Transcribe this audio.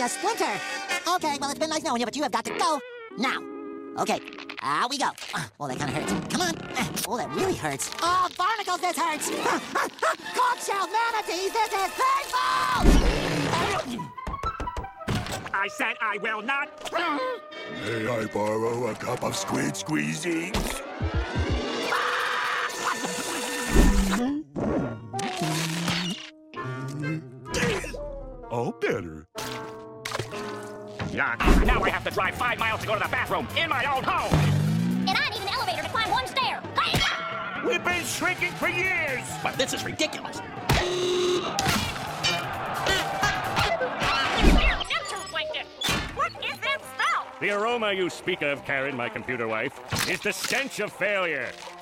a splinter. Okay, well, it's been nice knowing you, but you have got to go now. Okay, out we go. Oh, that kind of hurts. Come on. Oh, that really hurts. Oh, barnacles, this hurts. Conch-shell manatees, this is painful! I said I will not. May I borrow a cup of squid squeezy? All better. Now I have to drive 5 miles to go to the bathroom in my own home. And I need an elevator to climb 1 stair. We've been shrinking for years. But this is ridiculous. What is that smell? The aroma you speak of, Karen, my computer wife, is the stench of failure.